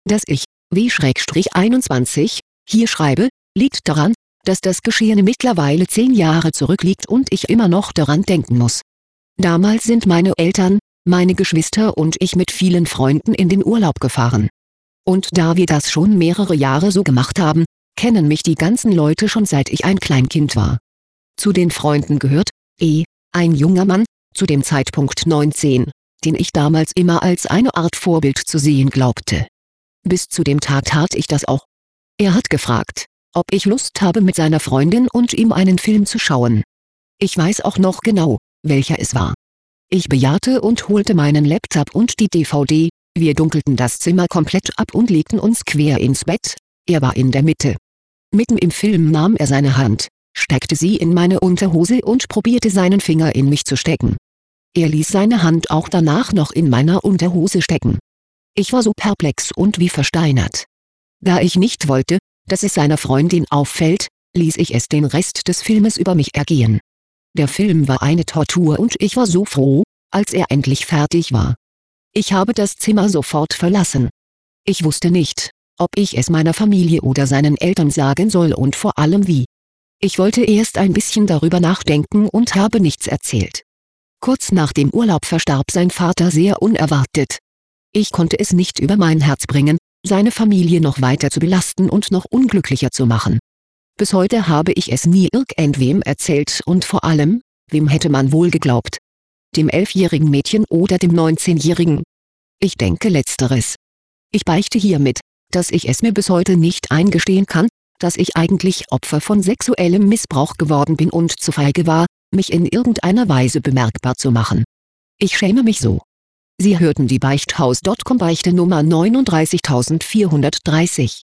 Dass ich, W-21, hier schreibe, liegt daran, dass das Geschehene mittlerweile 10 Jahre zurückliegt und ich immer noch daran denken muss. Damals sind meine Eltern, meine Geschwister und ich mit vielen Freunden in den Urlaub gefahren. Und da wir das schon mehrere Jahre so gemacht haben, kennen mich die ganzen Leute schon seit ich ein Kleinkind war. Zu den Freunden gehört, ein junger Mann, zu dem Zeitpunkt 19, den ich damals immer als eine Art Vorbild zu sehen glaubte. Bis zu dem Tag tat ich das auch. Er hat gefragt, ob ich Lust habe mit seiner Freundin und ihm einen Film zu schauen. Ich weiß auch noch genau, welcher es war. Ich bejahte und holte meinen Laptop und die DVD, wir dunkelten das Zimmer komplett ab und legten uns quer ins Bett, er war in der Mitte. Mitten im Film nahm er seine Hand, steckte sie in meine Unterhose und probierte seinen Finger in mich zu stecken. Er ließ seine Hand auch danach noch in meiner Unterhose stecken. Ich war so perplex und wie versteinert. Da ich nicht wollte, dass es seiner Freundin auffällt, ließ ich es den Rest des Filmes über mich ergehen. Der Film war eine Tortur und ich war so froh, als er endlich fertig war. Ich habe das Zimmer sofort verlassen. Ich wusste nicht, ob ich es meiner Familie oder seinen Eltern sagen soll und vor allem wie. Ich wollte erst ein bisschen darüber nachdenken und habe nichts erzählt. Kurz nach dem Urlaub verstarb sein Vater sehr unerwartet. Ich konnte es nicht über mein Herz bringen, seine Familie noch weiter zu belasten und noch unglücklicher zu machen. Bis heute habe ich es nie irgendwem erzählt und vor allem, wem hätte man wohl geglaubt? Dem 11-jährigen Mädchen oder dem 19-jährigen? Ich denke letzteres. Ich beichte hiermit, dass ich es mir bis heute nicht eingestehen kann, dass ich eigentlich Opfer von sexuellem Missbrauch geworden bin und zu feige war, mich in irgendeiner Weise bemerkbar zu machen. Ich schäme mich so. Sie hörten die Beichthaus.com Beichte Nummer 39430.